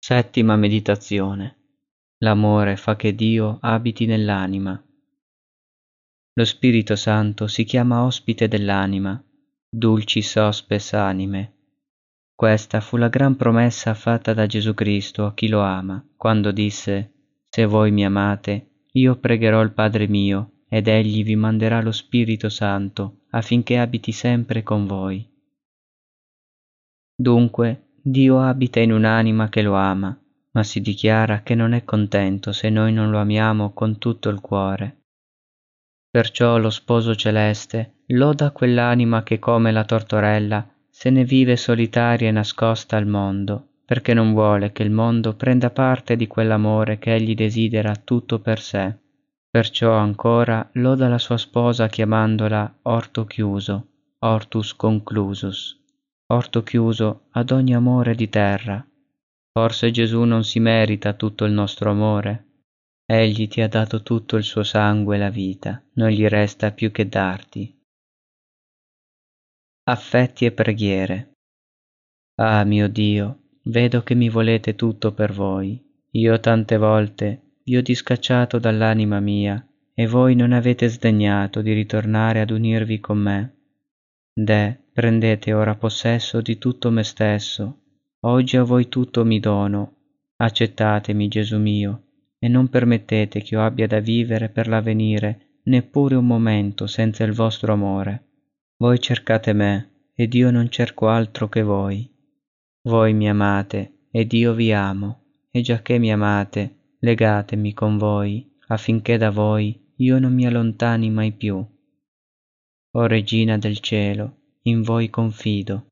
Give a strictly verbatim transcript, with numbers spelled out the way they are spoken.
Settima meditazione. L'amore fa che Dio abiti nell'anima. Lo Spirito Santo si chiama ospite dell'anima, dulcis hospes anime. Questa fu la gran promessa fatta da Gesù Cristo a chi lo ama, quando disse: «Se voi mi amate, io pregherò il Padre mio, ed egli vi manderà lo Spirito Santo, affinché abiti sempre con voi». Dunque, Dio abita in un'anima che lo ama, ma si dichiara che non è contento se noi non lo amiamo con tutto il cuore. Perciò lo Sposo Celeste loda quell'anima che, come la tortorella, se ne vive solitaria e nascosta al mondo, perché non vuole che il mondo prenda parte di quell'amore che egli desidera tutto per sé. Perciò ancora loda la sua sposa chiamandola orto chiuso, hortus conclusus, orto chiuso ad ogni amore di terra. Forse Gesù non si merita tutto il nostro amore? Egli ti ha dato tutto il suo sangue e la vita, non gli resta più che darti. Affetti e preghiere. Ah mio Dio, vedo che mi volete tutto per voi. Io tante volte vi ho discacciato dall'anima mia, e voi non avete sdegnato di ritornare ad unirvi con me. Deh, prendete ora possesso di tutto me stesso. Oggi a voi tutto mi dono. Accettatemi, Gesù mio, e non permettete che io abbia da vivere per l'avvenire neppure un momento senza il vostro amore. Voi cercate me, ed io non cerco altro che voi. Voi mi amate, ed io vi amo, e giacché mi amate, legatemi con voi, affinché da voi io non mi allontani mai più. O Regina del cielo, in voi confido.